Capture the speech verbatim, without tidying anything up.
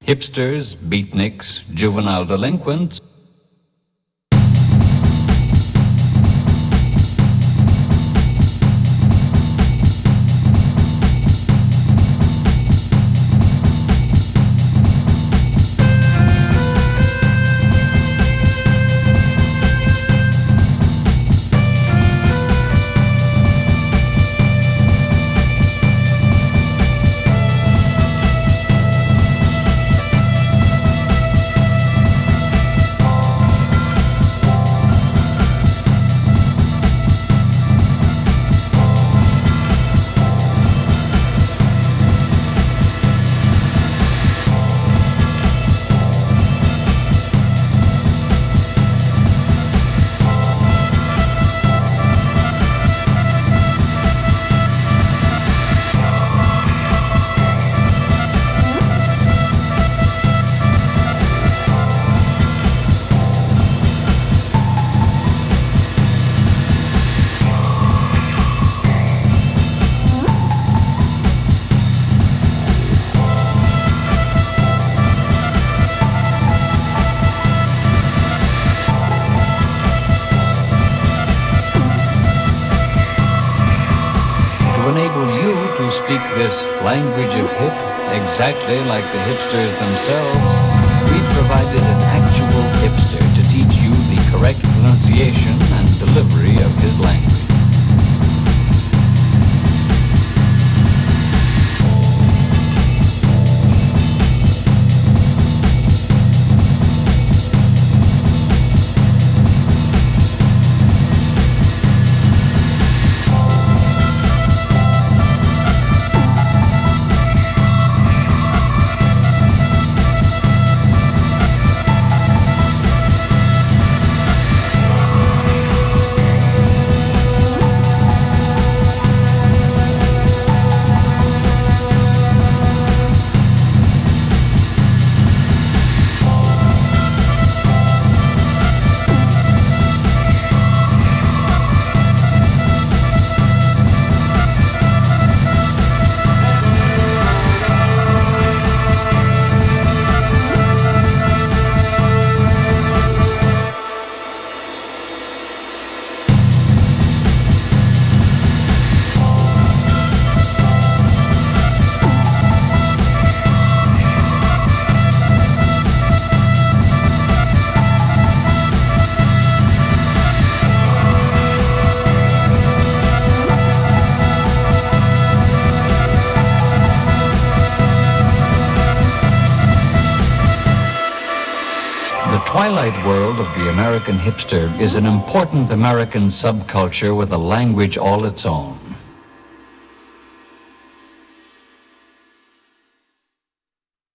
Hipsters, beatniks, juvenile delinquents. Speak this language of hip exactly like the hipsters themselves, we provided an actual hipster to teach you the correct pronunciation and delivery of his language. The twilight world of the American hipster is an important American subculture with a language all its own.